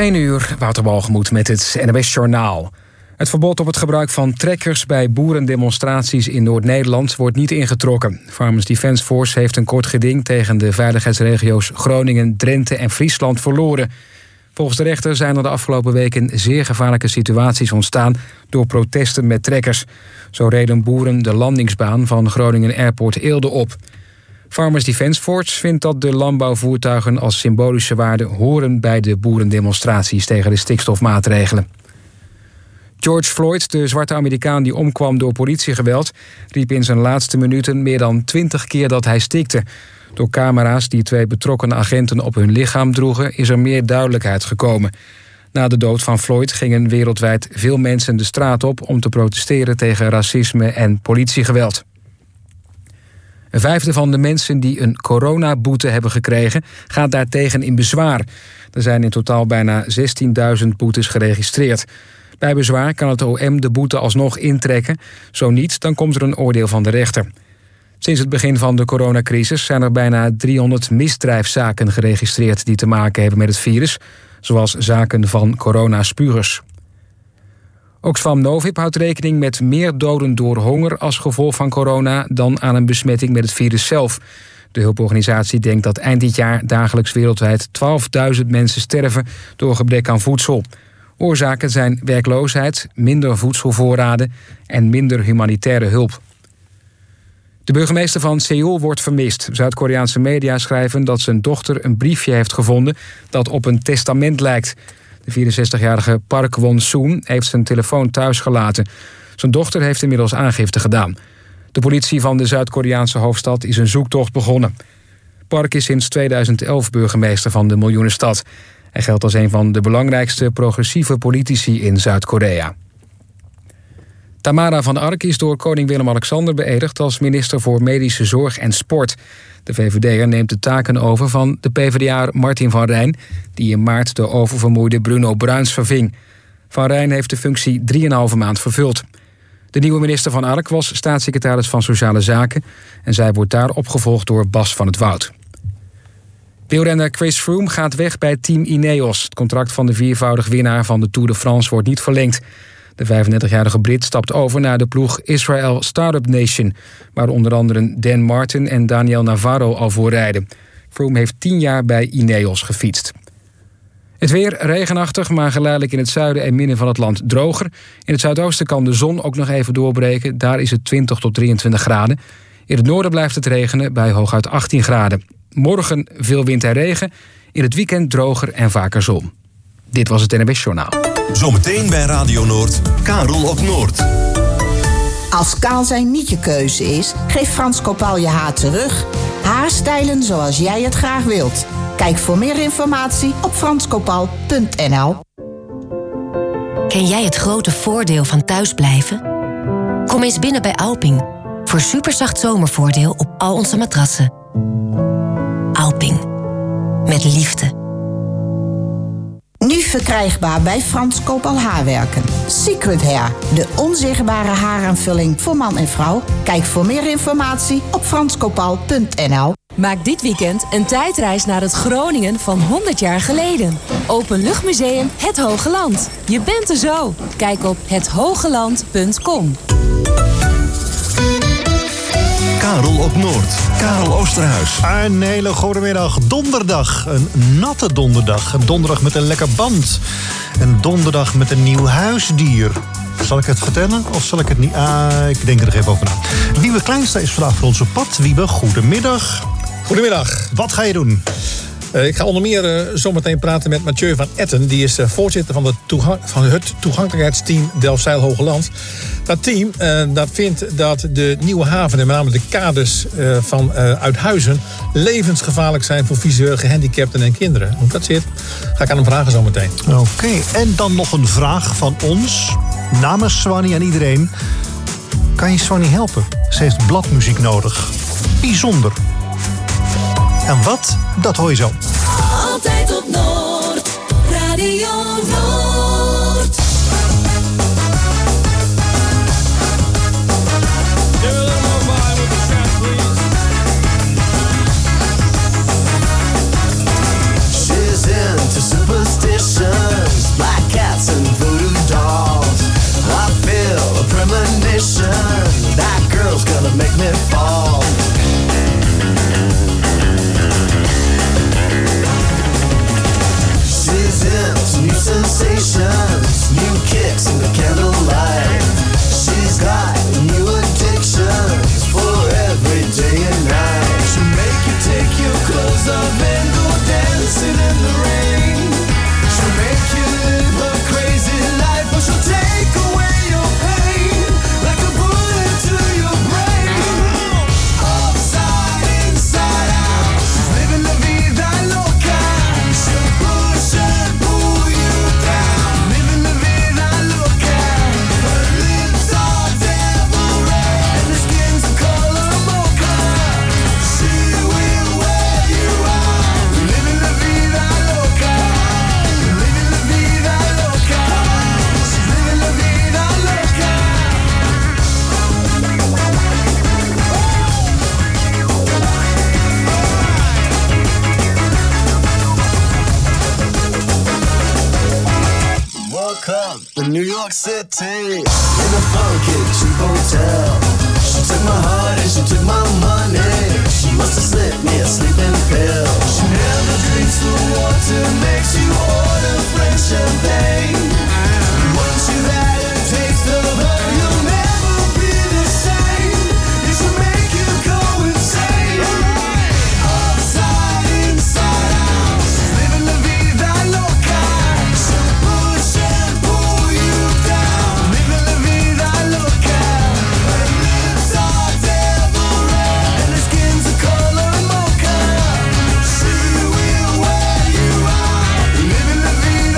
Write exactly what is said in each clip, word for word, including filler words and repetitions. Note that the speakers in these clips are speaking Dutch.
één uur, Wouter Walgemoed met het N O S-journaal. Het verbod op het gebruik van trekkers bij boerendemonstraties in Noord-Nederland wordt niet ingetrokken. Farmers Defence Force heeft een kort geding tegen de veiligheidsregio's Groningen, Drenthe en Friesland verloren. Volgens de rechter zijn er de afgelopen weken zeer gevaarlijke situaties ontstaan door protesten met trekkers. Zo reden boeren de landingsbaan van Groningen Airport Eelde op. Farmers Defence Force vindt dat de landbouwvoertuigen als symbolische waarde horen bij de boerendemonstraties tegen de stikstofmaatregelen. George Floyd, de zwarte Amerikaan die omkwam door politiegeweld, riep in zijn laatste minuten meer dan twintig keer dat hij stikte. Door camera's die twee betrokken agenten op hun lichaam droegen, is er meer duidelijkheid gekomen. Na de dood van Floyd gingen wereldwijd veel mensen de straat op om te protesteren tegen racisme en politiegeweld. Een vijfde van de mensen die een coronaboete hebben gekregen gaat daartegen in bezwaar. Er zijn in totaal bijna zestienduizend boetes geregistreerd. Bij bezwaar kan het O M de boete alsnog intrekken. Zo niet, dan komt er een oordeel van de rechter. Sinds het begin van de coronacrisis zijn er bijna driehonderd misdrijfszaken geregistreerd die te maken hebben met het virus, zoals zaken van coronaspurers. Oxfam Novib houdt rekening met meer doden door honger als gevolg van corona dan aan een besmetting met het virus zelf. De hulporganisatie denkt dat eind dit jaar dagelijks wereldwijd twaalfduizend mensen sterven door gebrek aan voedsel. Oorzaken zijn werkloosheid, minder voedselvoorraden en minder humanitaire hulp. De burgemeester van Seoul wordt vermist. Zuid-Koreaanse media schrijven dat zijn dochter een briefje heeft gevonden dat op een testament lijkt. De vierenzestigjarige Park Won-soon heeft zijn telefoon thuis gelaten. Zijn dochter heeft inmiddels aangifte gedaan. De politie van de Zuid-Koreaanse hoofdstad is een zoektocht begonnen. Park is sinds tweeduizend elf burgemeester van de miljoenenstad. Hij geldt als een van de belangrijkste progressieve politici in Zuid-Korea. Tamara van Ark is door koning Willem-Alexander beëdigd als minister voor Medische Zorg en Sport. De V V D'er neemt de taken over van de PvdA'er Martin van Rijn, die in maart de oververmoeide Bruno Bruins verving. Van Rijn heeft de functie drieënhalve maand vervuld. De nieuwe minister van Ark was staatssecretaris van Sociale Zaken en zij wordt daar opgevolgd door Bas van het Woud. Wielrenner Chris Froome gaat weg bij team Ineos. Het contract van de viervoudig winnaar van de Tour de France wordt niet verlengd. De vijfendertigjarige Brit stapt over naar de ploeg Israel Startup Nation, waar onder andere Dan Martin en Daniel Navarro al voor rijden. Froome heeft tien jaar bij Ineos gefietst. Het weer regenachtig, maar geleidelijk in het zuiden en midden van het land droger. In het zuidoosten kan de zon ook nog even doorbreken. Daar is het twintig tot drieëntwintig graden. In het noorden blijft het regenen bij hooguit achttien graden. Morgen veel wind en regen. In het weekend droger en vaker zon. Dit was het N O S-journaal. Zometeen bij Radio Noord, Karel op Noord. Als kaal zijn niet je keuze is, geef Frans Kopal je haar terug. Haarstijlen zoals jij het graag wilt. Kijk voor meer informatie op frans kopal punt n l. Ken jij het grote voordeel van thuisblijven? Kom eens binnen bij Alping voor superzacht zomervoordeel op al onze matrassen. Alping. Met liefde. Nu verkrijgbaar bij Frans Kopal Haarwerken. Secret Hair, de onzichtbare haaraanvulling voor man en vrouw. Kijk voor meer informatie op frans kopal punt n l. Maak dit weekend een tijdreis naar het Groningen van honderd jaar geleden. Openluchtmuseum Het Hoge Land. Je bent er zo. Kijk op het hogeland punt com. Karel op Noord. Karel Oosterhuis. Een hele goede middag. Donderdag. Een natte donderdag. Een donderdag met een lekker band. Een donderdag met een nieuw huisdier. Zal ik het vertellen of zal ik het niet? Ah, ik denk er nog even over na. Wiebe Kleinstra is vandaag voor ons op pad. Wiebe, goedemiddag. Goedemiddag. Wat ga je doen? Uh, ik ga onder meer uh, zometeen praten met Mathieu van Etten. Die is uh, voorzitter van, de toegang- van het toegankelijkheidsteam Delfzijl Hogeland. Dat team uh, dat vindt dat de nieuwe haven en met name de kades uh, van uh, Uithuizen levensgevaarlijk zijn voor visueel gehandicapten en kinderen. Hoe dat zit, ga ik aan hem vragen zometeen. Oké, okay. En dan nog een vraag van ons. Namens Swanny aan iedereen. Kan je Swanny helpen? Ze heeft bladmuziek nodig. Bijzonder. En wat? Dat hoor je zo. Altijd op Noord, Radio Noord. She's into superstition. me fall. She's into new sensations, new kicks in the candlelight. She's got new addictions for every day and night. She'll make you take your clothes off and go dancing in the rain. She'll make you live her crazy life, or she'll take away your pain like a bullet to your brain. Upside, inside out, she's living la vida loca. She'll push and pull you down, living la vida loca. Her lips are devil red and her skin's a color mocha. She will wear you out, living la vida loca. Living la vida loca. She's living la vida loca. Woke up in New York City in a funky cheap hotel. She took my heart and she took my money. She must have slipped me a sleeping pill. She never drinks the water, makes you order French champagne. Once you've had a taste of her, you'll never be the same. It should make you go insane. Upside, inside out, she's living la vida loca. She'll push and pull you down, living la vida loca. Her lips are devil red and her skin's a color mocha. She will wear you out, living la vida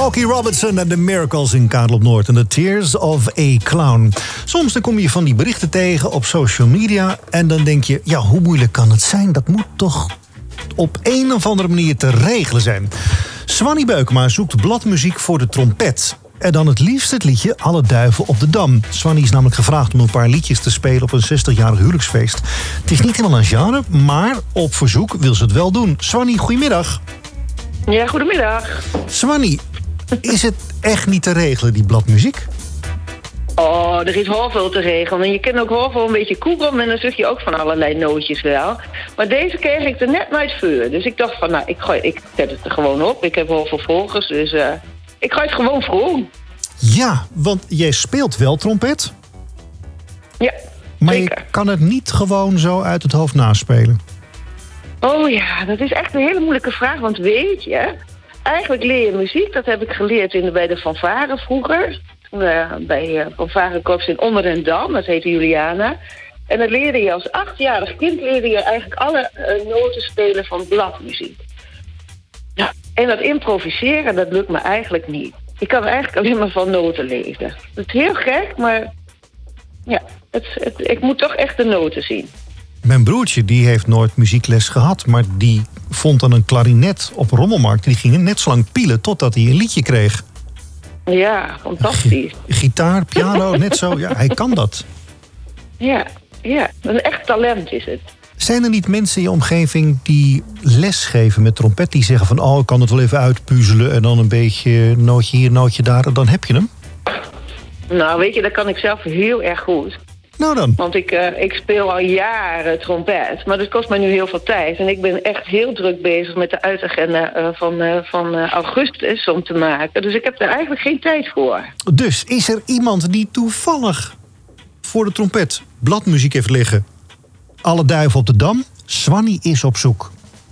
Smokey Robinson en The Miracles in Karel op Noord. En The Tears of a Clown. Soms dan kom je van die berichten tegen op social media. En dan denk je, ja, hoe moeilijk kan het zijn? Dat moet toch op een of andere manier te regelen zijn. Swanny Beukema zoekt bladmuziek voor de trompet. En dan het liefst het liedje Alle Duiven op de Dam. Swanny is namelijk gevraagd om een paar liedjes te spelen op een zestigjarig huwelijksfeest. Het is niet helemaal een genre, maar op verzoek wil ze het wel doen. Swanny, goedemiddag. Ja, goedemiddag. Swanny, is het echt niet te regelen, die bladmuziek? Oh, er is heel veel te regelen. En je kunt ook heel veel een beetje koekelen en dan zeg je ook van allerlei nootjes wel. Maar deze kreeg ik er net nooit voor. Dus ik dacht van, nou, ik, gooi, ik zet het er gewoon op. Ik heb heel veel volgers, dus uh, ik gooi het gewoon voor. Ja, want jij speelt wel trompet. Ja, maar zeker. je kan het niet gewoon zo uit het hoofd naspelen. Oh ja, dat is echt een hele moeilijke vraag. Want weet je, eigenlijk leer je muziek. Dat heb ik geleerd in de, bij de fanfare vroeger. Uh, bij uh, fanfarekorps in Onderdendam, dat heette Juliana. En dan leerde je als achtjarig kind leerde je eigenlijk alle uh, noten spelen van bladmuziek. Ja, en dat improviseren, dat lukt me eigenlijk niet. Ik kan eigenlijk alleen maar van noten lezen. Dat is heel gek, maar ja, het, het, ik moet toch echt de noten zien. Mijn broertje die heeft nooit muziekles gehad, maar die vond dan een klarinet op Rommelmarkt. Die ging net zo lang pielen totdat hij een liedje kreeg. Ja, fantastisch. Gitaar, piano, net zo. Ja, hij kan dat. Ja, ja, een echt talent is het. Zijn er niet mensen in je omgeving die les geven met trompet? Die zeggen van, oh, ik kan het wel even uitpuzzelen en dan een beetje nootje hier, nootje daar en dan heb je hem? Nou, weet je, dat kan ik zelf heel erg goed. Nou dan. Want ik, uh, ik speel al jaren trompet, maar dat kost mij nu heel veel tijd. En ik ben echt heel druk bezig met de uitagenda uh, van, uh, van uh, augustus om te maken. Dus ik heb er eigenlijk geen tijd voor. Dus is er iemand die toevallig voor de trompet bladmuziek heeft liggen? Alle Duiven op de Dam. Swanny is op zoek.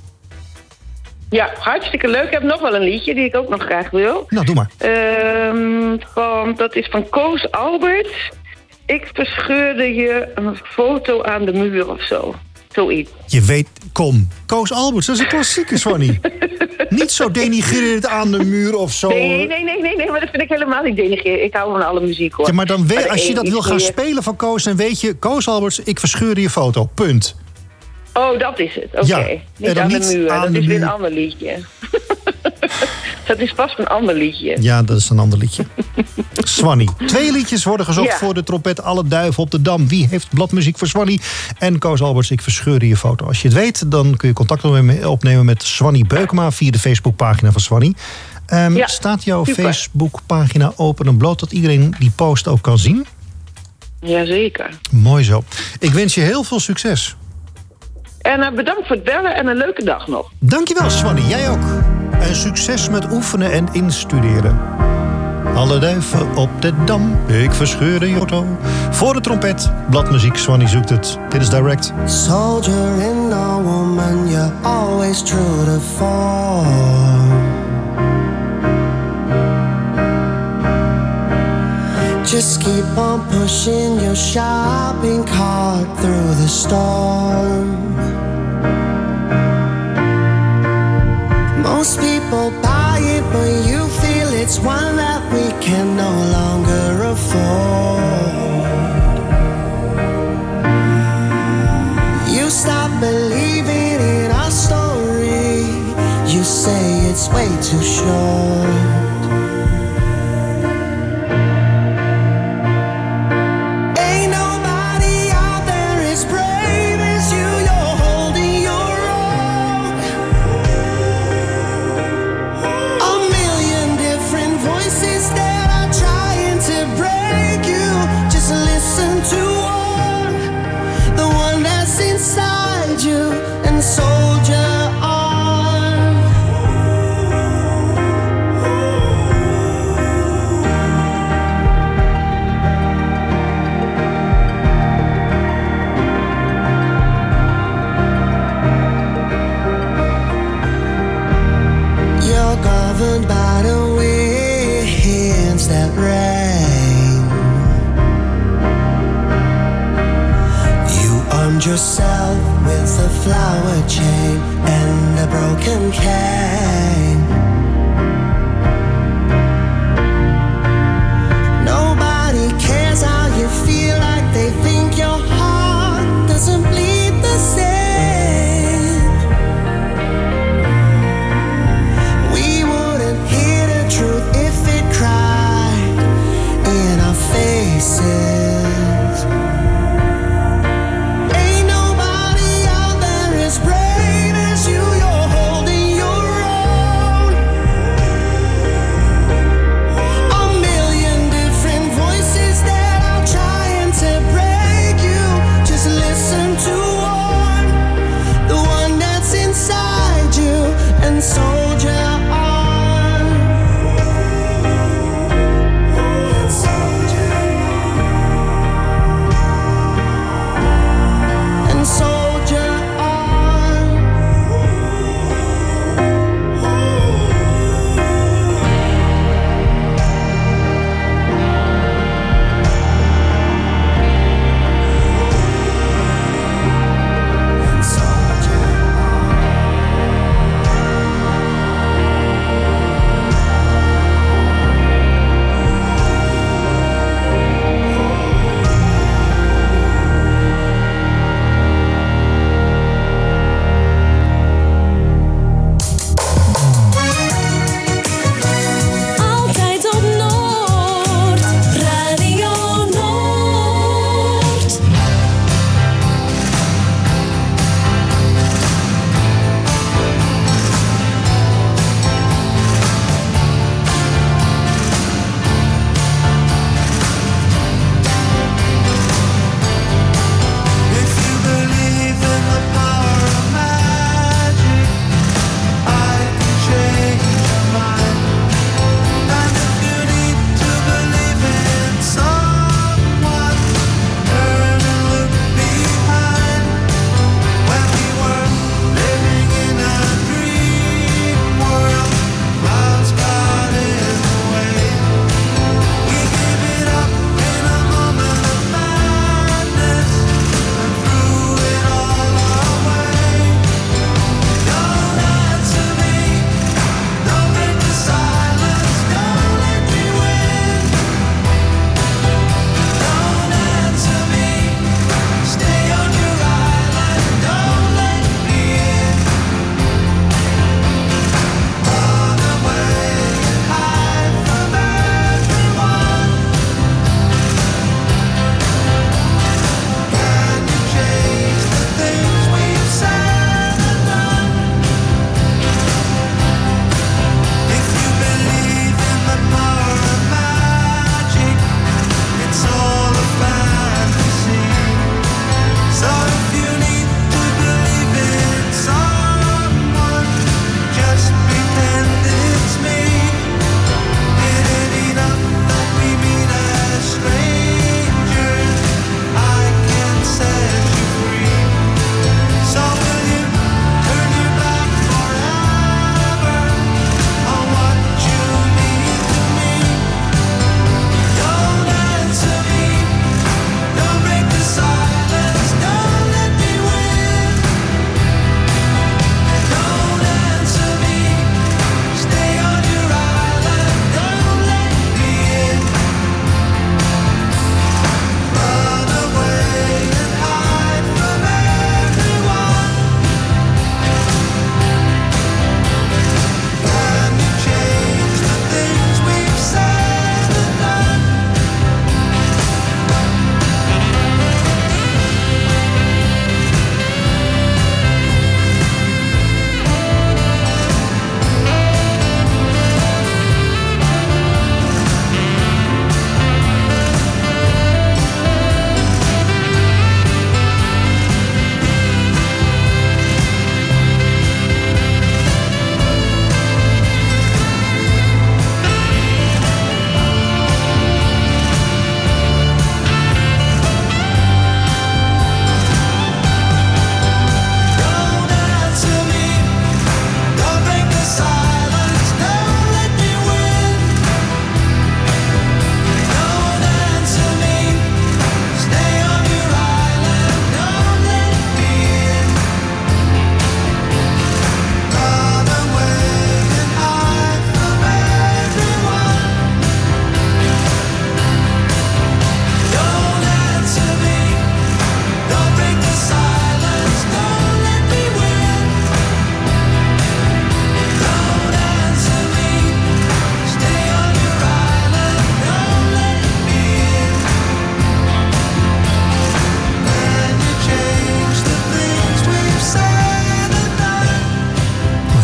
Ja, hartstikke leuk. Ik heb nog wel een liedje die ik ook nog graag wil. Nou, doe maar. Uh, van, dat is van Koos Albert. Ik verscheurde je een foto aan de muur of zo. Zoiets. Je weet, kom. Koos Alberts, dat is een klassieke, Swanny. Niet zo denigrerend aan de muur of zo. Nee, nee, nee, nee, nee, maar dat vind ik helemaal niet denigrerend. Ik hou van alle muziek, hoor. Ja, maar dan weet, maar als je dat wil gaan meer... spelen van Koos, dan weet je, Koos Alberts, ik verscheurde je foto. Punt. Oh, dat is het. Oké. Okay. Ja, niet aan niet de muur. aan dat de is weer muur. een ander liedje. Dat is vast een ander liedje. Ja, dat is een ander liedje. Swanny. Twee liedjes worden gezocht ja. voor de trompet. Alle Duiven op de Dam. Wie heeft bladmuziek voor Swanny? En Koos Alberts, ik verscheurde je foto. Als je het weet, dan kun je contact opnemen met Swanny Beukema via de Facebookpagina van Swanny. Um, ja, staat jouw super. Facebookpagina open en bloot dat iedereen die post ook kan zien? Jazeker. Mooi zo. Ik wens je heel veel succes. En uh, bedankt voor het bellen en een leuke dag nog. Dankjewel, Swanny. Jij ook. En succes met oefenen en instuderen. Alle duiven op de dam, ik verscheurde je auto. Voor de trompet, bladmuziek, Swanny zoekt het. Dit is Direct. Soldier in a woman, you're always true to form. Just keep on pushing your shopping cart through the storm. Most people buy it, but you feel it's one that we can no longer afford. You stop believing in our story. You say it's way too short. By the winds that rain, you armed yourself with a flower chain and a broken cane.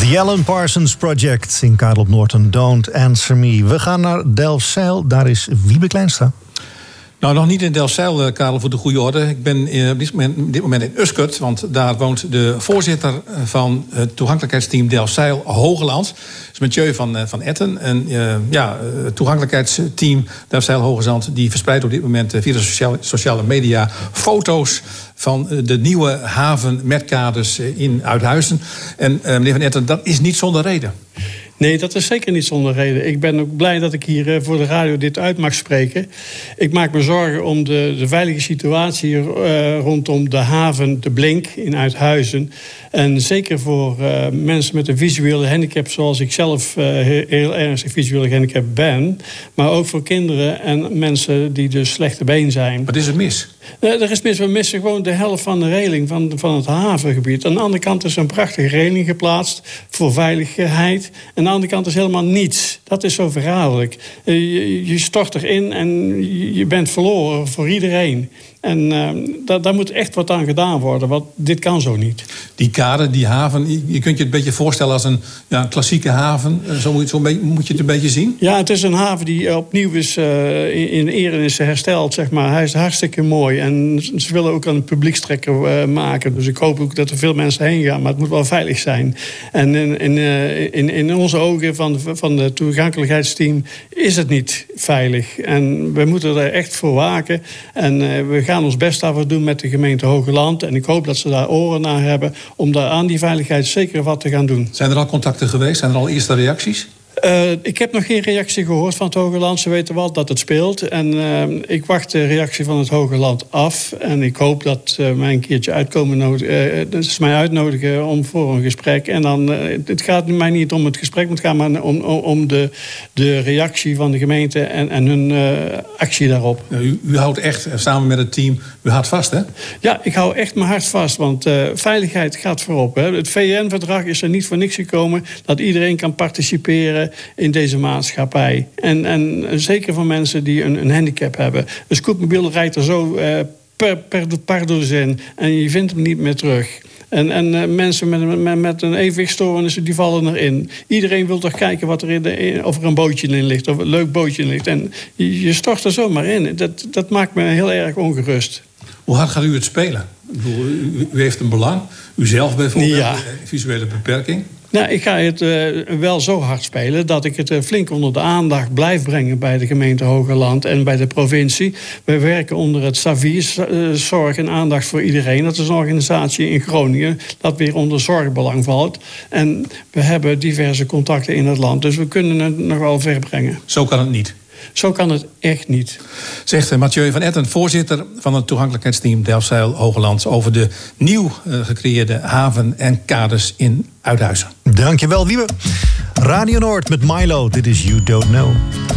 The Alan Parsons Project in Karel op Noord en Don't Answer Me. We gaan naar Delfzijl, daar is Wiebe Kleinstra. Nou, nog niet in Delfzijl, Karel, voor de goede orde. Ik ben uh, op dit moment, op dit moment in Uskert, want daar woont de voorzitter van het toegankelijkheidsteam Delfzijl Hogeland. Dat is Mathieu van, uh, van Etten. En uh, ja, het toegankelijkheidsteam Delfzijl Hogeland die verspreidt op dit moment uh, via de sociale, sociale media foto's van uh, de nieuwe haven met kaders uh, in Uithuizen. En uh, meneer van Etten, dat is niet zonder reden. Nee, dat is zeker niet zonder reden. Ik ben ook blij dat ik hier voor de radio dit uit mag spreken. Ik maak me zorgen om de, de veilige situatie uh, rondom de haven De Blink in Uithuizen. En zeker voor uh, mensen met een visuele handicap, zoals ik zelf uh, heel ernstig visueel gehandicapt ben. Maar ook voor kinderen en mensen die dus slechte been zijn. Wat is er mis? Uh, er is mis. We missen gewoon de helft van de reling van, van het havengebied. Aan de andere kant is een prachtige reling geplaatst voor veiligheid. En aan de andere kant is helemaal niets. Dat is zo verraderlijk. Uh, je, je stort erin en je bent verloren voor iedereen. En uh, daar, daar moet echt wat aan gedaan worden, want dit kan zo niet. Die kade, die haven, je kunt je het een beetje voorstellen als een ja, klassieke haven. Zo moet, zo moet je het een beetje zien? Ja, het is een haven die opnieuw is, uh, in, in ere is hersteld, zeg maar. Hij is hartstikke mooi en ze willen ook een publiekstrekker uh, maken. Dus ik hoop ook dat er veel mensen heen gaan, maar het moet wel veilig zijn. En in, in, uh, in, in onze ogen van, van het toegankelijkheidsteam is het niet veilig. En we moeten er echt voor waken. En uh, we gaan ons best daarvoor doen met de gemeente Hogeland. En ik hoop dat ze daar oren naar hebben om daar aan die veiligheid zeker wat te gaan doen. Zijn er al contacten geweest? Zijn er al eerste reacties? Uh, ik heb nog geen reactie gehoord van het Hogeland. Ze weten wel dat het speelt. En uh, ik wacht de reactie van het Hogeland af. En ik hoop dat uh, mij een keertje uitkomen nodig, uh, dat ze mij uitnodigen om voor een gesprek. En dan, uh, het gaat mij niet om het gesprek, maar het gaat maar om, om de, de reactie van de gemeente en, en hun uh, actie daarop. U, u houdt echt samen met het team uw hart vast, hè? Ja, ik hou echt mijn hart vast, want uh, veiligheid gaat voorop. Hè. Het V N-verdrag is er niet voor niks gekomen dat iedereen kan participeren in deze maatschappij. En, en zeker van mensen die een, een handicap hebben. Een scootmobiel rijdt er zo uh, per, per, per dozijn en je vindt hem niet meer terug. En, en uh, mensen met, met, met een evenwichtstoornis, die vallen erin. Iedereen wil toch kijken wat er in de, of er een bootje in ligt, of een leuk bootje in ligt. En je, je stort er zomaar in. Dat, dat maakt me heel erg ongerust. Hoe hard gaat u het spelen? Ik bedoel, u, u heeft een belang. U zelf bijvoorbeeld, ja. Een visuele beperking. Nou, ik ga het uh, wel zo hard spelen dat ik het uh, flink onder de aandacht blijf brengen bij de gemeente Hogeland en bij de provincie. We werken onder het S A V I, uh, Zorg en Aandacht voor Iedereen. Dat is een organisatie in Groningen dat weer onder zorgbelang valt. En we hebben diverse contacten in het land, dus we kunnen het nog wel ver brengen. Zo kan het niet. Zo kan het echt niet. Zegt Mathieu van Etten, voorzitter van het toegankelijkheidsteam Delfzijl Hogeland, over de nieuw uh, gecreëerde haven en kaders in Uithuizen. Dankjewel, Wiebe. Radio Noord met Milo. Dit is You Don't Know.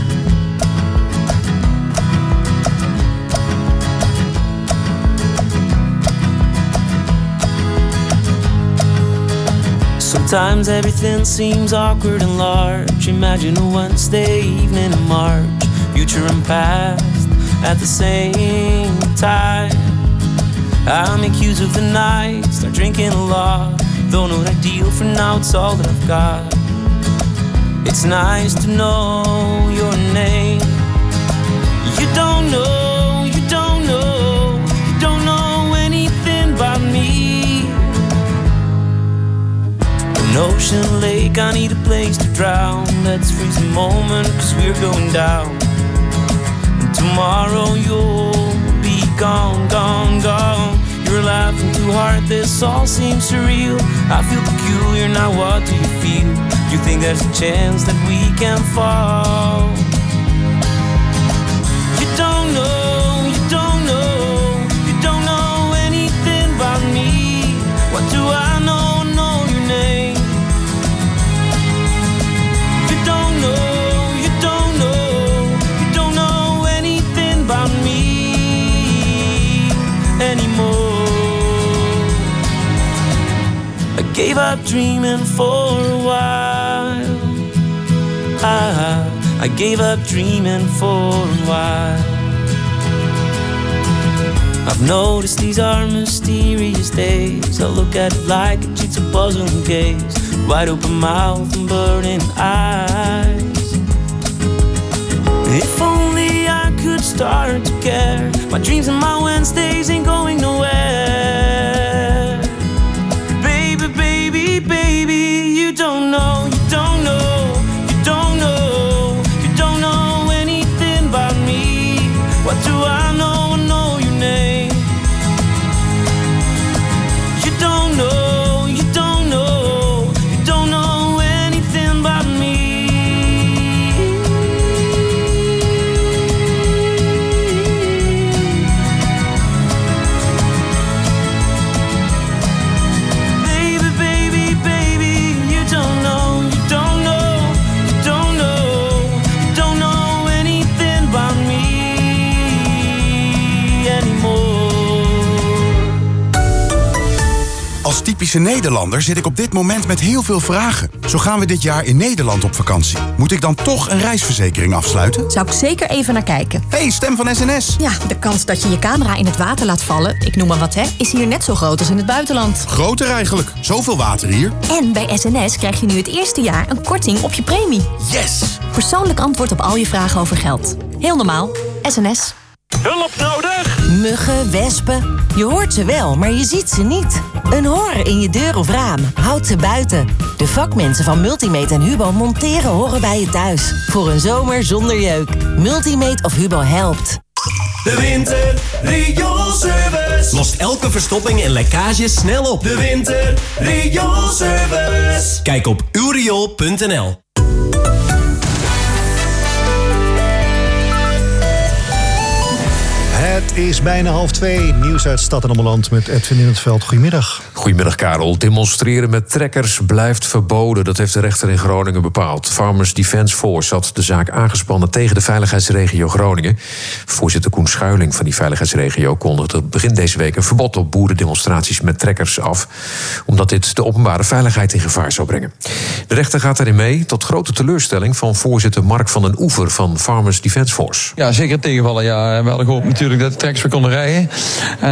Sometimes everything seems awkward and large. Imagine a Wednesday evening in March. Future and past at the same time. I make use of the night, start drinking a lot. Though not ideal for now, it's all that I've got. It's nice to know your name. You don't know, you don't know, you don't know anything about me. An ocean lake, I need a place to drown. Let's freeze a moment, cause we're going down. And tomorrow you'll be gone, gone, gone. You're laughing too hard, this all seems surreal. I feel peculiar, now what do you feel? You think there's a chance that we can fall? You don't know, you don't know, you don't know anything about me. What do I know, know your name? You don't know, you don't know, you don't know anything about me anymore. I gave up dreaming for a while. I, I gave up dreaming for a while. I've noticed these are mysterious days. I look at it like a jigsaw puzzle gaze. Wide open mouth and burning eyes. If only I could start to care. My dreams and my Wednesdays ain't going nowhere. Baby, baby, baby, you don't know, you don't know, you don't know, you don't know anything about me. What do I know? I know your name. You don't know, you don't know, you don't know anything about me. Baby, baby, baby, you don't know, you don't know, you don't know, you don't know anything about me anymore. Als typische Nederlander zit ik op dit moment met heel veel vragen. Zo gaan we dit jaar in Nederland op vakantie. Moet ik dan toch een reisverzekering afsluiten? Zou ik zeker even naar kijken. Hey, stem van S N S. Ja, de kans dat je je camera in het water laat vallen, ik noem maar wat hè, is hier net zo groot als in het buitenland. Groter eigenlijk. Zoveel water hier. En bij S N S krijg je nu het eerste jaar een korting op je premie. Yes! Persoonlijk antwoord op al je vragen over geld. Heel normaal. S N S. Hulp nodig? Muggen, wespen. Je hoort ze wel, maar je ziet ze niet. Een horen in je deur of raam houdt ze buiten. De vakmensen van Multimate en Hubo monteren horen bij je thuis. Voor een zomer zonder jeuk. Multimate of Hubo helpt. De Winter Rioolservice lost elke verstopping en lekkage snel op. De Winter Rioolservice. Kijk op uw riool punt n l. Het is bijna half twee. Nieuws uit Stad en Ommeland met Edwin in het Veld. Goedemiddag. Goedemiddag, Karel. Demonstreren met trekkers blijft verboden. Dat heeft de rechter in Groningen bepaald. Farmers Defence Force had de zaak aangespannen tegen de veiligheidsregio Groningen. Voorzitter Koen Schuiling van die veiligheidsregio kondigde begin deze week een verbod op boerendemonstraties met trekkers af, omdat dit de openbare veiligheid in gevaar zou brengen. De rechter gaat daarin mee, tot grote teleurstelling van voorzitter Mark van den Oever van Farmers Defence Force. Ja, zeker tegenvallen. Ja, we hadden gehoopt natuurlijk dat de trekkers weer konden rijden. En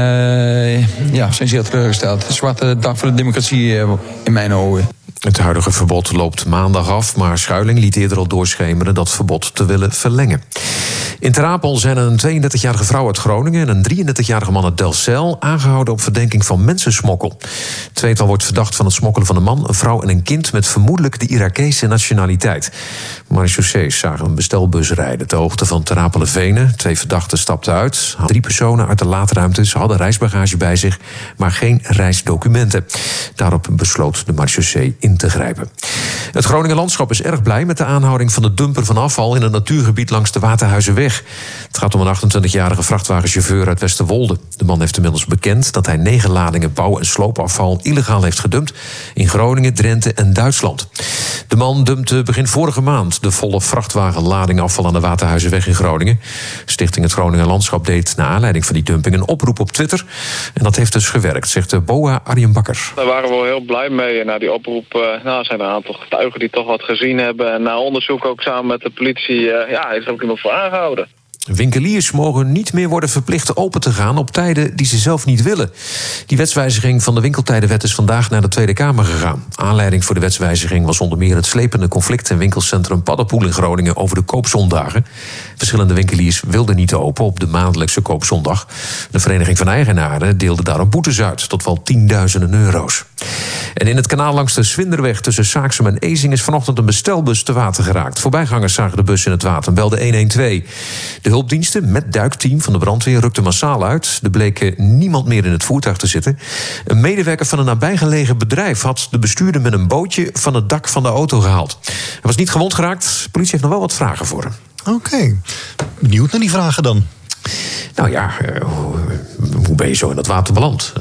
uh, ja, we zijn zeer teleurgesteld. Een zwarte dag voor de democratie uh, in mijn ogen. Het huidige verbod loopt maandag af, maar Schuiling liet eerder al doorschemeren dat verbod te willen verlengen. In Ter Apel zijn een tweeëndertigjarige vrouw uit Groningen en een drieëndertigjarige man uit Delfzijl aangehouden op verdenking van mensensmokkel. Het tweetal wordt verdacht van het smokkelen van een man, een vrouw en een kind met vermoedelijk de Irakese nationaliteit. Marechaussees zagen een bestelbus rijden ter hoogte van Ter Apel-Venen. Twee verdachten stapten uit. Drie personen uit de laadruimte. Ze hadden reisbagage bij zich, maar geen reisdocumenten. Daarop besloot de marechaussee in te grijpen. Het Groninger landschap is erg blij met de aanhouding van de dumper van afval in een natuurgebied langs de Waterhuizenweg. Het gaat om een achtentwintigjarige vrachtwagenchauffeur uit Westerwolde. De man heeft inmiddels bekend dat hij negen ladingen bouw- en sloopafval illegaal heeft gedumpt in Groningen, Drenthe en Duitsland. De man dumpte begin vorige maand de volle vrachtwagenlading afval aan de Waterhuizenweg in Groningen. Stichting Het Groninger Landschap deed naar aanleiding van die dumping een oproep op Twitter. En dat heeft dus gewerkt, zegt de B O A Arjen Bakker. Daar waren we wel heel blij mee. En na die oproep uh, nou, zijn er een aantal getuigen die toch wat gezien hebben. En na onderzoek ook samen met de politie uh, ja, is er ook iemand voor aangehouden. Winkeliers mogen niet meer worden verplicht open te gaan op tijden die ze zelf niet willen. Die wetswijziging van de winkeltijdenwet is vandaag naar de Tweede Kamer gegaan. Aanleiding voor de wetswijziging was onder meer het slepende conflict in winkelcentrum Paddenpoel in Groningen over de koopzondagen. Verschillende winkeliers wilden niet open op de maandelijkse koopzondag. De Vereniging van Eigenaren deelde daarom boetes uit, tot wel tienduizenden euro's. En in het kanaal langs de Swinderweg tussen Saaksum en Ezing is vanochtend een bestelbus te water geraakt. Voorbijgangers zagen de bus in het water en belden honderdtwaalf. De hulpdiensten met duikteam van de brandweer rukten massaal uit. Er bleek niemand meer in het voertuig te zitten. Een medewerker van een nabijgelegen bedrijf had de bestuurder met een bootje van het dak van de auto gehaald. Hij was niet gewond geraakt. De politie heeft nog wel wat vragen voor hem. Oké. Okay. Benieuwd naar die vragen dan. Nou ja, uh, hoe, hoe ben je zo in dat water beland?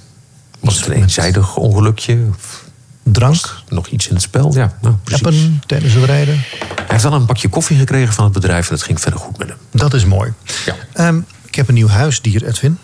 Was het een eenzijdig ongelukje? Of drank? Nog iets in het spel? Ja, nou, precies. Appen tijdens het rijden? Hij heeft wel een bakje koffie gekregen van het bedrijf en het ging verder goed met hem. Dat is mooi. Ja. Um, ik heb een nieuw huisdier, Edwin.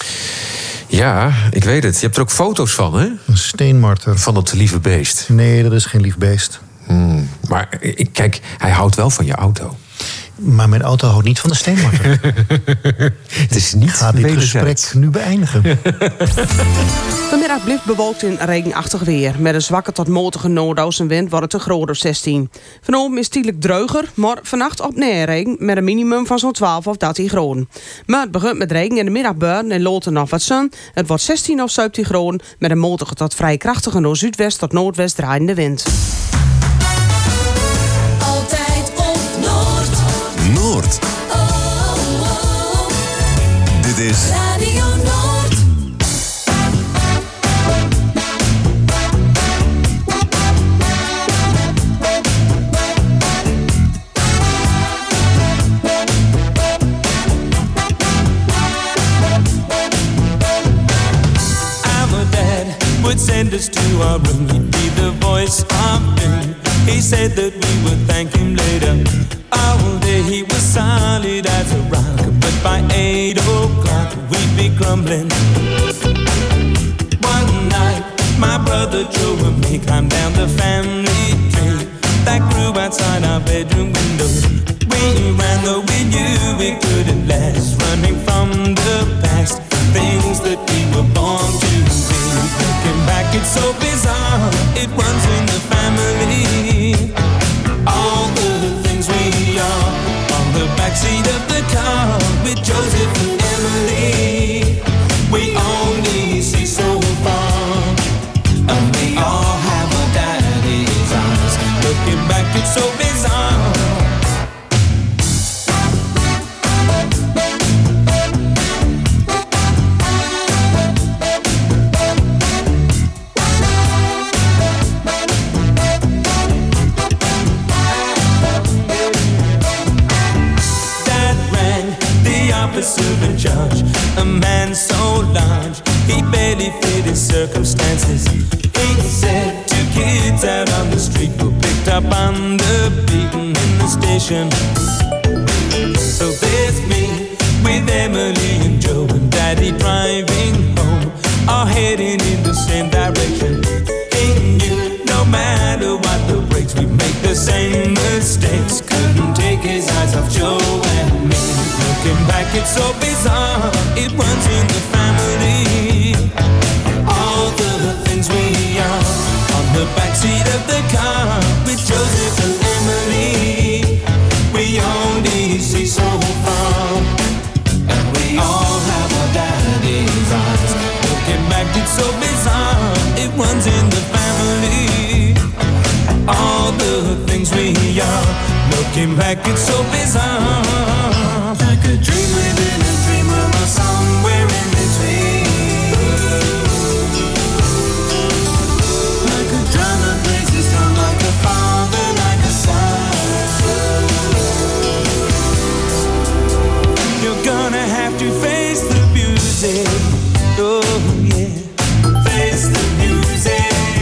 Ja, ik weet het. Je hebt er ook foto's van, hè? Een steenmarter. Van dat lieve beest. Nee, dat is geen lief beest. Hmm, maar kijk, hij houdt wel van je auto. Maar mijn auto houdt niet van de steenmarter. Het is niet Ga dit wederzijds. gesprek nu beëindigen. Vanmiddag blijft bewolkt en regenachtig weer. Met een zwakke tot matige noordoostenwind wordt het een graad of zestien. Vanavond is tijdelijk dreuger, maar vannacht op neerregen met een minimum van zo'n twaalf of dertien graden. Maar het begint met regen in de middag buiten en later nog wat zon. Het wordt zestien of zeventien graden met een matige tot vrij krachtige noord-zuidwest tot noordwest draaiende wind. Altijd op Noord. Noord. Oh, oh. Dit is Radio Noord. Our dad would send us to our room. He'd be the voice of doom. He said that we would thank him later. All day he was solid as a rock, but by eight o'clock we'd be grumbling. One night, my brother Joe and me climbed down the family tree that grew outside our bedroom window. We ran though we knew we couldn't last, running from the past, things that we were born to be. Looking back, it's so bizarre, it runs in the family. All the things we are on the backseat of the car with Joseph and Emily. We only see so far, and we all have our daddy's eyes. Looking back, it's so bizarre. Officer in charge, a man so large, he barely fit his circumstances. He said two kids out on the street were picked up on the beaten in the station. So there's me with Emily and Joe and Daddy driving home, all heading in the same direction. He knew no matter what the brakes, we make the same mistakes. Couldn't take his eyes off Joe and me. Looking back, it's so bizarre, it runs in the family. All the things we are on the backseat of the car with Joseph and Emily. We only see so far, and we all have our daddy's eyes. Looking back, it's so bizarre, it runs in the family. All the things we are, looking back, it's so bizarre. Like a dream within a dream, or somewhere in between. Like a drum that plays his drum, like a father, like a son. You're gonna have to face the music. Oh yeah, face the music.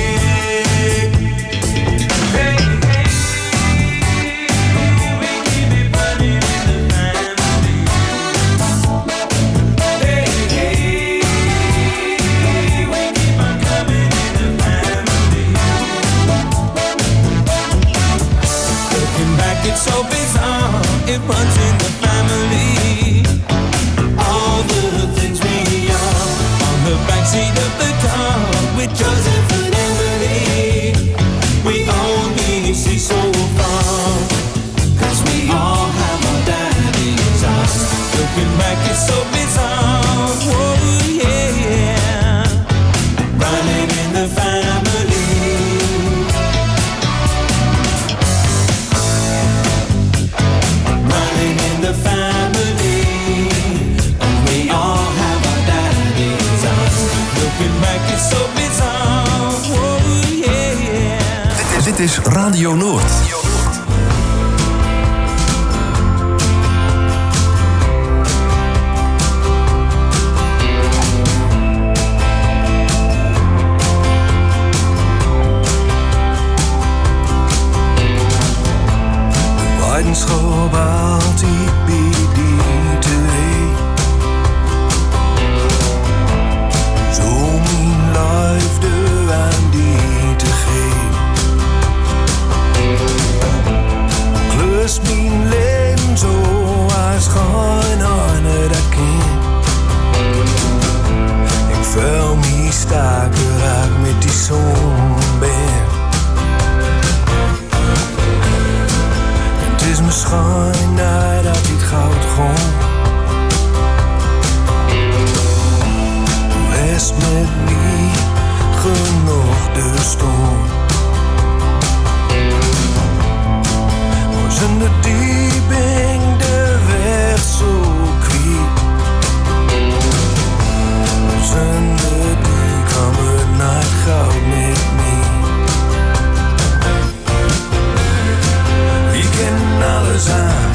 It's so bizarre, it runs in the family. All the things we are on the backseat of the car with Joseph and Emily. We only see so far, cause we all have our daddy's eyes. Looking back, it's so bizarre. Oh yeah, yeah. Running in the family. The family, and we all have our daddy's eyes. Looking back, it's so bizarre. Oh yeah, yeah. Dit is Radio Noord. Weitenschap altijd bij die terrein. Zo mijn liefde aan die te geven. om hier sta geraakt met die zonband. En het is misschien nee, dat dit goud gewoon. Wees met mij genoeg de stond. Maar zonder die ben de weg zo kwijt. Zonder die kwam het naar goud met mij. Wie kennen alles aan?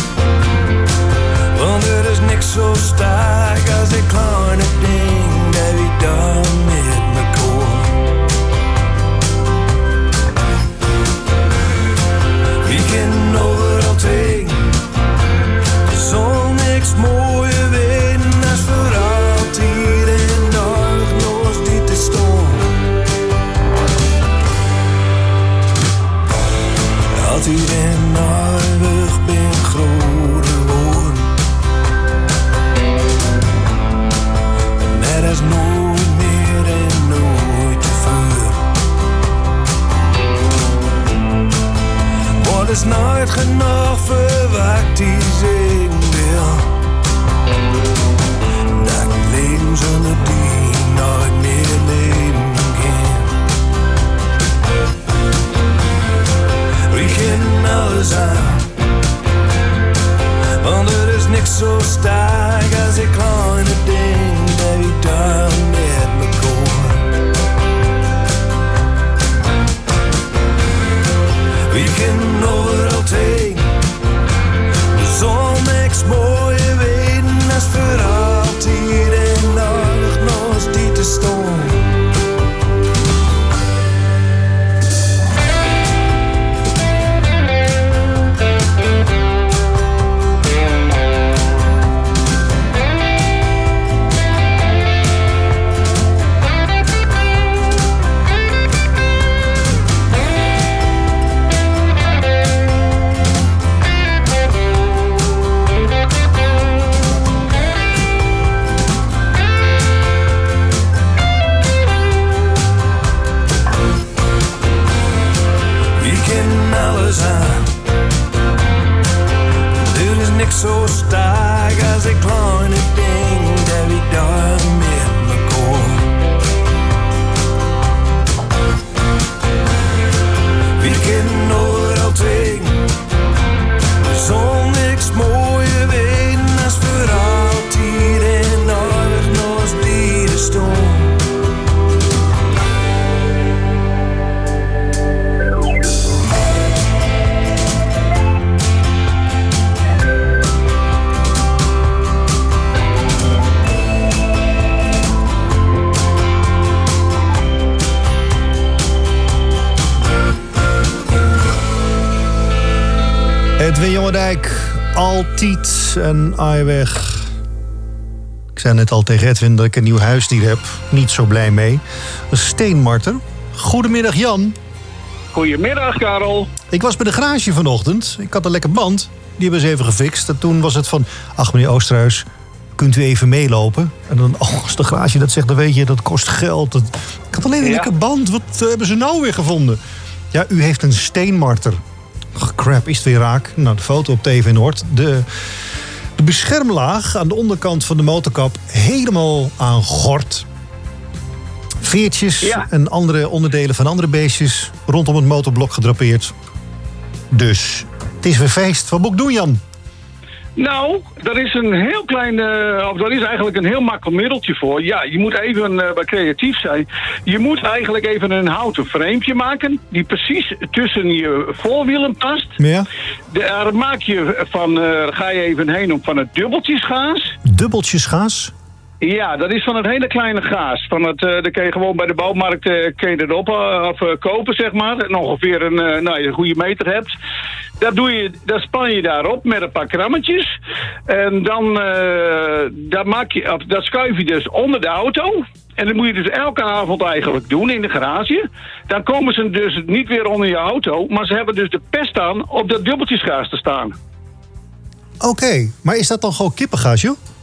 Want er is niks zo sterk als ik kleine ding dat wie dan met me komt. Wie kennen overal tegen? Zon niks mooier weten als voor altijd en dag nog die te staan. Altijd en eeuwig ben groot geworden. Net als nooit meer en nooit tevoren. Maar het is nooit genoeg voor wat die zingen wil. Dat ik leven zonder die nooit meer leven kan. We kennen alles aan. Want er is niks zo sterk als ik kleine ding dat wie daar met me komt. We kennen overal tegen. De zon niks mooier weten als voor altijd en nog nog die te staan. Er is niks zo sterk als ik kleine ding dat wie daar met me komt. We kennen overal tegen. De zon niks mooier weten als voor altijd en nog nog die de stond. Edwin Jongendijk, altijd een aaiweg. Ik zei net al tegen Edwin dat ik een nieuw huisdier heb. Niet zo blij mee. Een steenmarter. Goedemiddag Jan. Goedemiddag Karel. Ik was bij de garage vanochtend. Ik had een lekker band. Die hebben ze even gefixt. En toen was het van, ach meneer Oosterhuis, kunt u even meelopen? En dan, oh, als de garage dat zegt, dan weet je, dat kost geld. Dat... Ik had alleen een ja. lekker band. Wat uh, hebben ze nou weer gevonden? Ja, u heeft een steenmarter. Ach, crap, is het weer raak? Nou, de foto op T V Noord. De, de beschermlaag aan de onderkant van de motorkap helemaal aan gort. Veertjes ja. en andere onderdelen van andere beestjes rondom het motorblok gedrapeerd. Dus, het is weer feest. Wat moet ik doen, Jan? Nou, daar is een heel klein, uh, of daar is eigenlijk een heel makkelijk middeltje voor. Ja, je moet even uh, creatief zijn. Je moet eigenlijk even een houten framepje maken die precies tussen je voorwielen past. Ja. Daar maak je van, uh, ga je even heen om van het dubbeltjesgaas. Dubbeltjesgaas? Ja, dat is van het hele kleine gaas. Van het, uh, dat kun je gewoon bij de bouwmarkt uh, kun je dat op, uh, of uh, kopen, zeg maar. En ongeveer een, uh, nou, een goede meter hebt. Dat, doe je, dat span je daarop met een paar krammetjes. En dan uh, dat maak je, of, dat schuif je dus onder de auto. En dat moet je dus elke avond eigenlijk doen in de garage. Dan komen ze dus niet weer onder je auto. Maar ze hebben dus de pest aan op dat dubbeltjesgaas te staan. Oké, okay, maar is dat dan gewoon kippengaas, joh?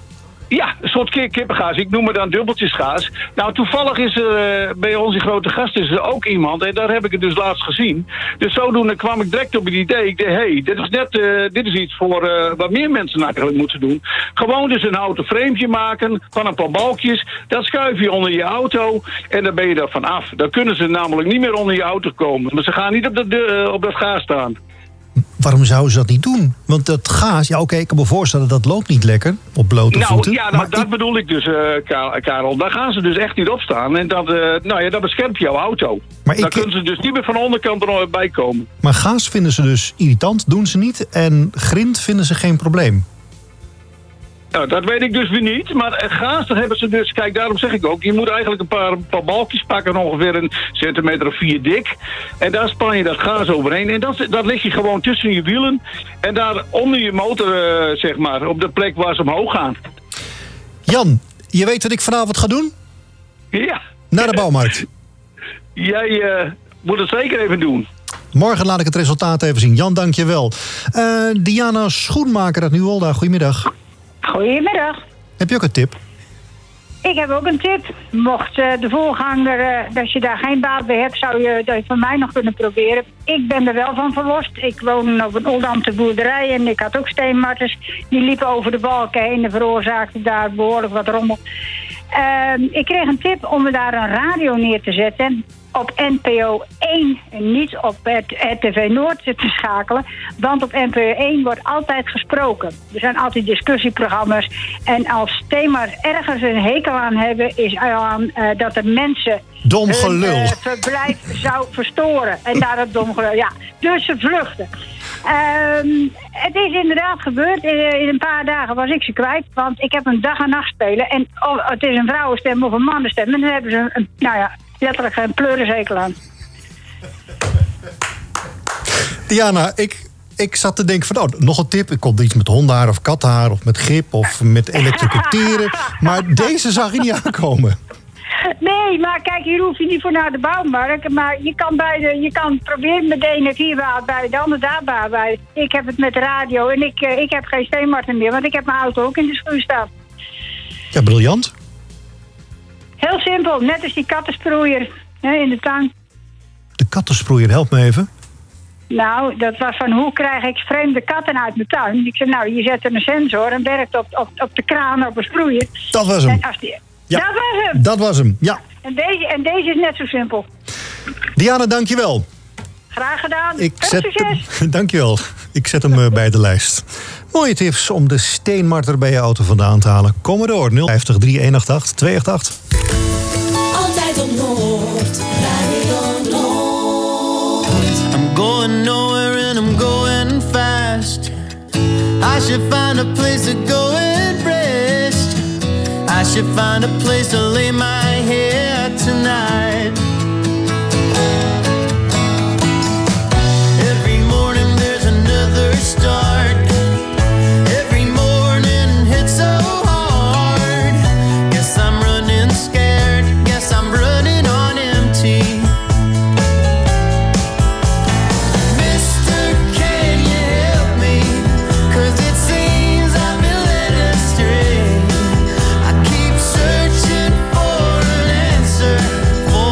Ja, een soort ki- kippengaas. Ik noem het dan dubbeltjesgaas. Nou, toevallig is er uh, bij ons in Grote Gast is er ook iemand. En daar heb ik het dus laatst gezien. Dus zodoende kwam ik direct op het idee. Ik dacht, hé, hey, dit is net uh, dit is iets voor uh, wat meer mensen eigenlijk moeten doen. Gewoon dus een houten framepje maken van een paar balkjes. Dat schuif je onder je auto en dan ben je er vanaf. Dan kunnen ze namelijk niet meer onder je auto komen. Maar ze gaan niet op, de, de, uh, op dat gaas staan. Waarom zouden ze dat niet doen? Want dat gaas, ja oké, okay, ik kan me voorstellen dat loopt niet lekker op blote nou, voeten. Ja, nou, maar dat ik... bedoel ik dus, uh, Karel. Daar gaan ze dus echt niet op staan. En dat, uh, nou ja, dat beschermt jouw auto. Maar Daar ik... kunnen ze dus niet meer van de onderkant er bij komen. Maar gaas vinden ze dus irritant, doen ze niet. En grind vinden ze geen probleem. Nou, dat weet ik dus weer niet. Maar gaas, daar hebben ze dus... Kijk, daarom zeg ik ook... Je moet eigenlijk een paar, een paar balkjes pakken... ongeveer een centimeter of vier dik. En daar span je dat gaas overheen. En dat, dat leg je gewoon tussen je wielen. En daar onder je motor, uh, zeg maar... op de plek waar ze omhoog gaan. Jan, je weet wat ik vanavond ga doen? Ja. Naar de bouwmarkt. Jij uh, moet het zeker even doen. Morgen laat ik het resultaat even zien. Jan, dank je wel. Uh, Diana Schoenmaker uit Nieuwolda, goedemiddag. Goedemiddag. Heb je ook een tip? Ik heb ook een tip. Mocht uh, de voorganger, uh, dat je daar geen baat bij hebt, zou je dat van mij nog kunnen proberen. Ik ben er wel van verlost. Ik woon op een Oldambtse boerderij en ik had ook steenmarters. Die liepen over de balken heen en veroorzaakten daar behoorlijk wat rommel. Uh, ik kreeg een tip om er daar een radio neer te zetten op N P O één en niet op R T V Noord te schakelen. Want op N P O één wordt altijd gesproken. Er zijn altijd discussieprogramma's. En als thema's ergens een hekel aan hebben, is aan uh, dat er mensen dom gelul. hun uh, verblijf zou verstoren. En daar het dom gelul. Ja, dus ze vluchten. Um, het is inderdaad gebeurd. In, in een paar dagen was ik ze kwijt. Want ik heb een dag en nacht spelen. En oh, het is een vrouwenstem of een mannenstem. En dan hebben ze een, een nou ja, letterlijk een pleurenzekel aan. Diana, ik, ik zat te denken van, oh, nog een tip. Ik kon iets met hondenhaar of kattenhaar of met grip of met elektrocuteren. Maar deze zag je niet aankomen. Nee, maar kijk, hier hoef je niet voor naar de bouwmarkt. Maar je kan, bij de, je kan proberen met de ene het hier bij, de andere daar bij. Ik heb het met de radio en ik, ik heb geen steenmarten meer. Want ik heb mijn auto ook in de schuur staan. Ja, briljant. Heel simpel, net als die kattensproeier hè, in de tuin. De kattensproeier, help me even. Nou, dat was van hoe krijg ik vreemde katten uit mijn tuin. Ik zei, nou, je zet er een sensor en werkt op, op, op de kraan op een sproeier. Dat was hem. En als die, ja, dat was hem. Dat was hem, ja. En deze, en deze is net zo simpel. Diana, dankjewel. Graag gedaan. Ik Veel zet succes. hem, dankjewel. Ik zet hem uh, bij de lijst. Mooie tips om de steenmarter bij je auto vandaan te halen. Kom maar door. nul vijftig drie een acht acht twee acht acht. Altijd op Noord, Radio Noord. I'm going nowhere and I'm going fast. I should find a place to go and rest. I should find a place to lay my head tonight. Every morning there's another start. Every morning hits so hard. Guess I'm running scared. Guess I'm running on empty. Mister, can you help me? 'Cause it seems I've been led astray. I keep searching for an answer, for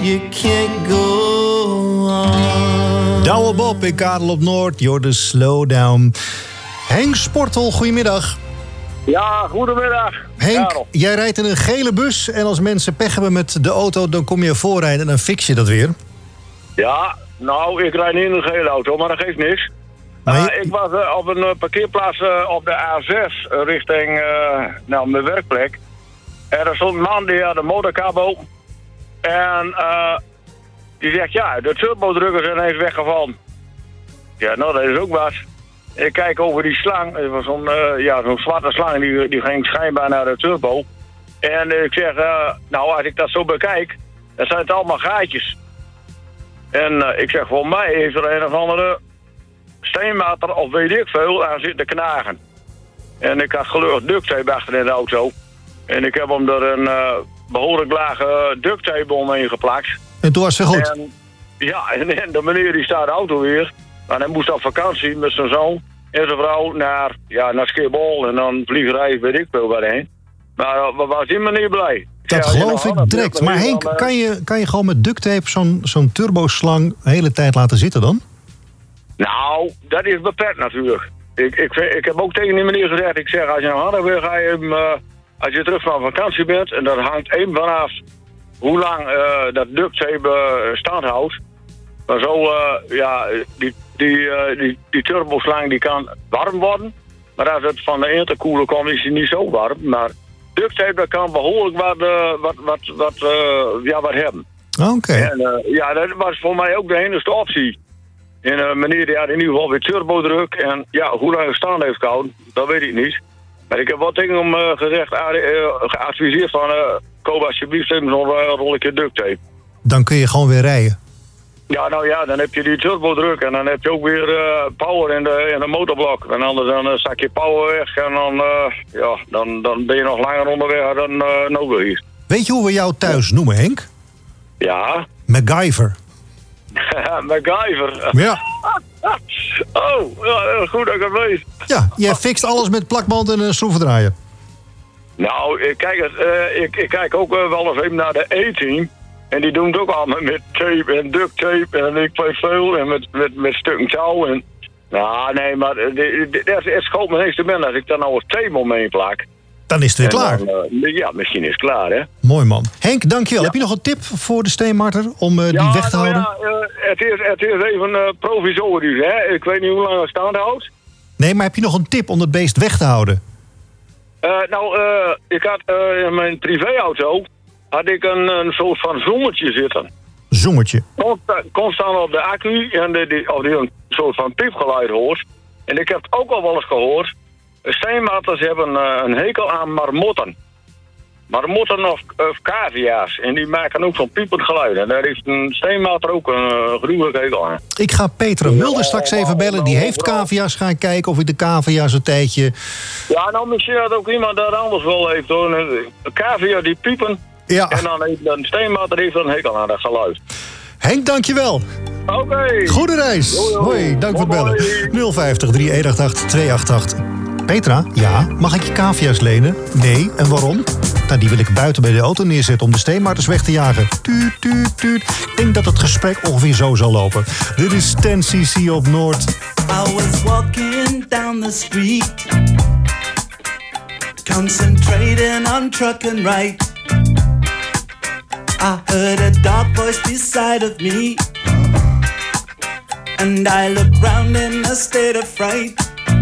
you can't go on. Douwe Bob in Karel op Noord, you're the slowdown. Henk Sportel, goedemiddag. Ja, goedemiddag. Henk, Karel. jij rijdt in een gele bus en als mensen pech hebben met de auto, dan kom je voorrijden en dan fix je dat weer. Ja, nou, ik rijd niet in een gele auto, maar dat geeft niks. Nee. Uh, ik was uh, op een uh, parkeerplaats uh, op de A zes uh, richting uh, nou, mijn werkplek. En er stond een man die had een motorkabo. En uh, die zegt, ja, de turbodrukker is ineens weggevallen. Ja, nou, dat is ook wat. Ik kijk over die slang. Het was zo'n uh, ja, zo'n zwarte slang, die, die ging schijnbaar naar de turbo. En ik zeg, uh, nou, als ik dat zo bekijk, dan zijn het allemaal gaatjes. En uh, ik zeg, voor mij is er een of andere steenmater of weet ik veel aan zitten knagen. En ik had gelukkig duct tape achter in de auto. En ik heb hem er een uh, behoorlijk lage duct tape omheen geplakt. En toen was het goed? En, ja, en, en de meneer die staat de auto weer. Maar hij moest op vakantie met zijn zoon en zijn vrouw naar, ja, naar Schiphol. En dan vliegerij, weet ik veel waarheen. Maar uh, was die meneer blij? Dat ja, geloof ja, ik nou, direct. dan, Maar dan, Henk, uh, kan je, kan je gewoon met duct tape zo'n zo'n turboslang de hele tijd laten zitten dan? Nou, dat is beperkt natuurlijk. Ik, ik, ik heb ook tegen die meneer gezegd, ik zeg, als je nou harder wil, ga je hem, uh, als je terug van vakantie bent, en dat hangt één vanaf hoe lang uh, dat duct tape uh, stand houdt. Maar zo, uh, ja, die, die, uh, die, die turboslang die kan warm worden. Maar als het van de intercooler komt, is hij niet zo warm. Maar duct tape, dat kan behoorlijk wat, uh, wat, wat, wat, uh, ja, wat hebben. Oké. Okay. En uh, ja, dat was voor mij ook de enige optie. En uh, meneer die had in ieder geval weer turbodruk. En ja, hoe lang het staan heeft gehouden, dat weet ik niet. Maar ik heb wat tegen hem uh, gezegd, uh, geadviseerd van, uh, koop alsjeblieft even zo'n uh, rolletje duct tape. Dan kun je gewoon weer rijden. Ja, nou ja, dan heb je die turbodruk en dan heb je ook weer uh, power in de, in de motorblok. En anders dan uh, zak je power weg en dan, uh, ja, dan, dan ben je nog langer onderweg dan uh, nodig is. Weet je hoe we jou thuis noemen, Henk? Ja. MacGyver. MacGyver. Ja. Oh, ja, goed dat ik het weet. Ja, jij fixt alles met plakband en een schroevendraaier. Nou, ik kijk, het, uh, ik, ik kijk ook uh, wel eens even naar de E-team. En die doen het ook allemaal met tape en duct tape en ik weet veel. En met, met, met stukken touw. En, nou, nee, maar het schoot me niks te binnen. Als ik daar nou een tape omheen plak. Dan is het weer klaar. Dan, uh, ja, misschien is het klaar, hè. Mooi man. Henk, dankjewel. Ja. Heb je nog een tip voor de steenmarter om uh, die ja, weg te nou houden? Ja, uh, het, is, het is even uh, provisorisch, hè. Ik weet niet hoe lang het staande houdt. Nee, maar heb je nog een tip om het beest weg te houden? Uh, nou, uh, ik had uh, in mijn privéauto had ik een, een soort van zomertje zitten. Zomertje? Constant, constant op de accu en die, die, of die een soort van piepgeluid hoort. En ik heb het ook al wel eens gehoord. Steenmaters hebben uh, een hekel aan marmotten. Marmotten of, of cavia's. En die maken ook zo'n piepend geluid. En daar heeft een steenmater ook een uh, gruwelijk hekel aan. Ik ga Petra Mulder straks even bellen. Die heeft cavia's. Gaan kijken of ik de cavia's een tijdje... Ja, nou misschien dat ook iemand daar anders wel heeft hoor. Een cavia die piepen. Ja. En dan heeft een steenmater heeft een hekel aan dat geluid. Henk, dankjewel. Oké. Okay. Goede reis. Yo, yo. Hoi, dank voor het bellen. Hoi. nul vijftig, drie één acht acht, twee acht acht. Petra, ja, mag ik je cavia's lenen? Nee, en waarom? Nou, die wil ik buiten bij de auto neerzetten om de steenmarters weg te jagen. Tuut, tuut, tuut. Ik denk dat het gesprek ongeveer zo zal lopen. Dit is ten C C op Noord. I was walking down the street, concentrating on trucking right. I heard a dark voice beside of me, and I looked round in a state of fright.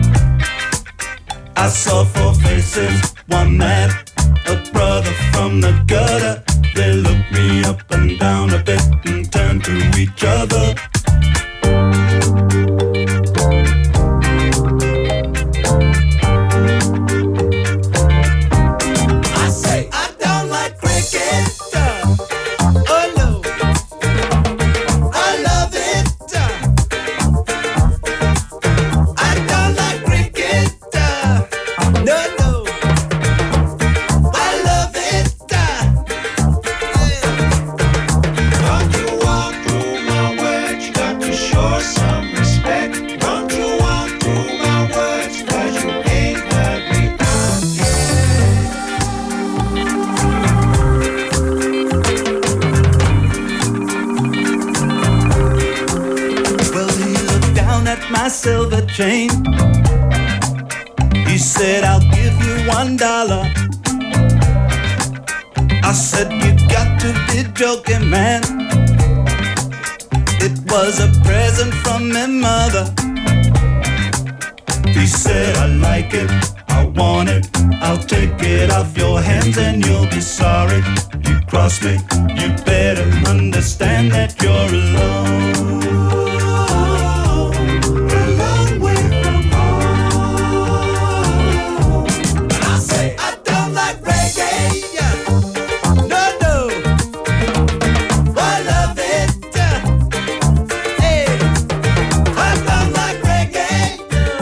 I saw four faces, one man, a brother from the gutter. They looked me up and down a bit and turned to each other. I say I don't like cricket. Oh no, I love it. I don't like cricket. No, no. one dollar. I said, you got to be joking, man. It was a present from my mother. He said, I like it, I want it, I'll take it off your hands and you'll be sorry. You cross me, you better understand that you're alone. A long way from home. And I say, I don't like reggae. No, no. I love it. Hey, I don't like reggae.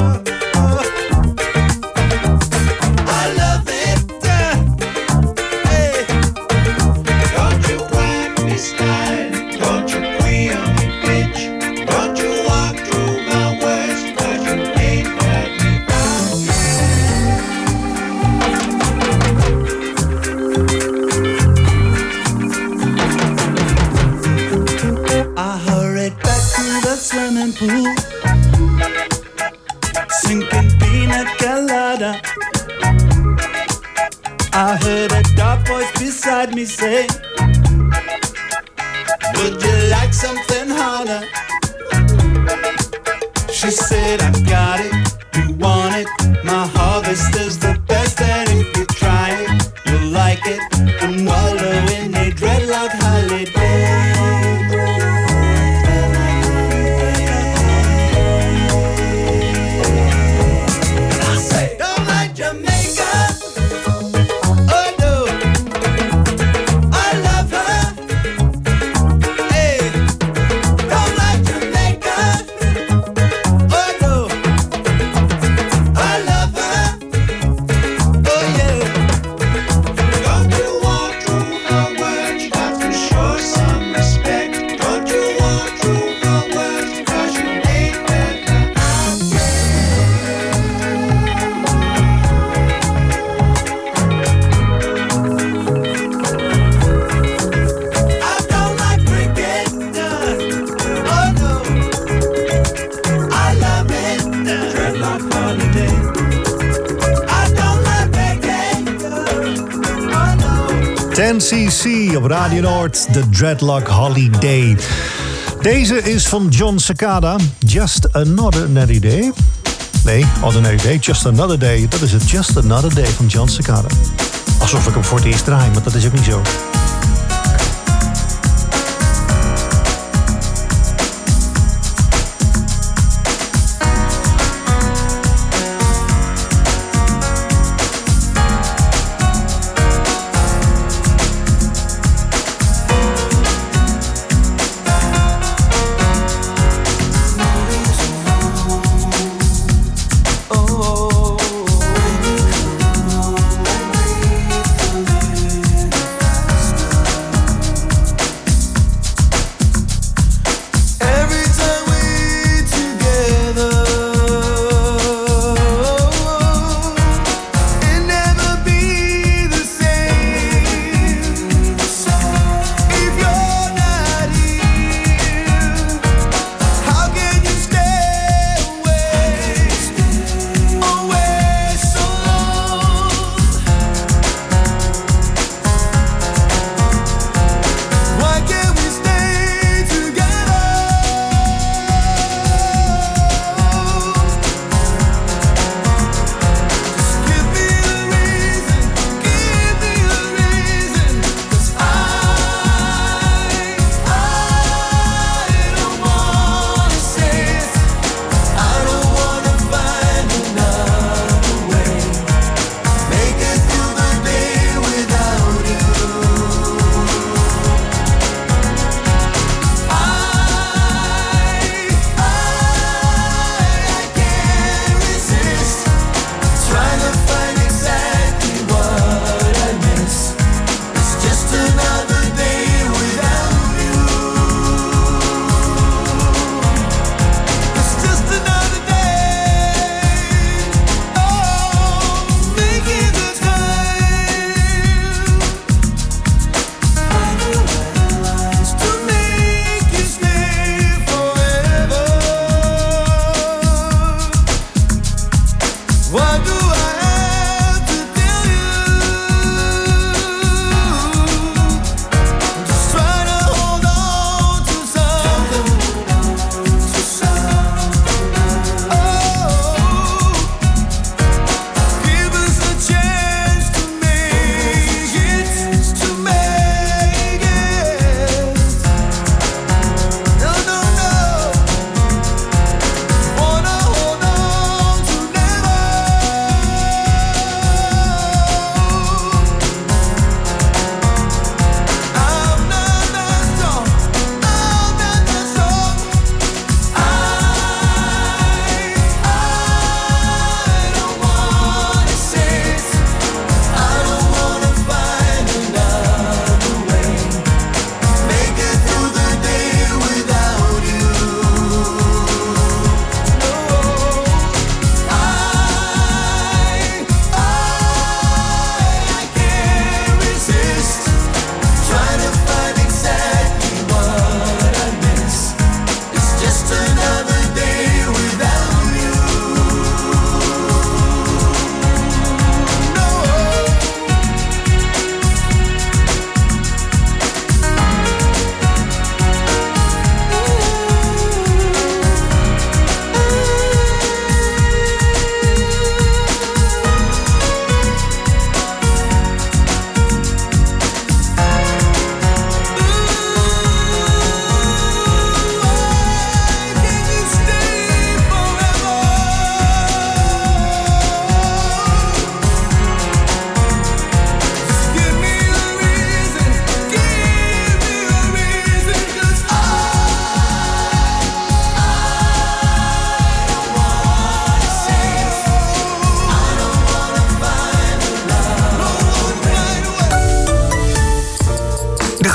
I love it. Hey, don't you whack me style, don't you queer me bitch, don't you walk through my words, 'cause you ain't heard me out. I hurried back to the swimming pool, sinking pina colada. I heard a dark voice beside me say, would you like something harder? She said, I got it, you want it, my harvest is the best, and if you try it, you'll like it, and wallow in a dreadlock holiday. And I say, don't like Jamaica. Oh no, I love her. Hey, don't like Jamaica. Oh no, I love her. Oh yeah. Don't you walk through her words, you got to show some respect. Don't you walk through her words, 'cause you ain't heard her out yet. I don't like cricket. Oh no, I love it. Dreadlock holiday. I don't like reggae. Oh no. ten C C op Radio Noord, de Dreadlock Holiday. Deze is van John Cicada, Just Another Natty Day. Nee, Ordinary Day, Just Another Day. Dat is het, Just Another Day van John Cicada. Alsof ik hem voor het eerst draai, maar dat is ook niet zo. Oh,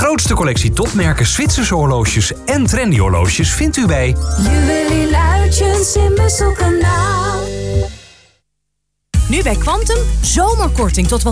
grootste collectie topmerken Zwitserse horloges en trendy horloges vindt u bij Juwelier Luitjens in Musselkanaal. Nu bij Quantum, zomerkorting tot wel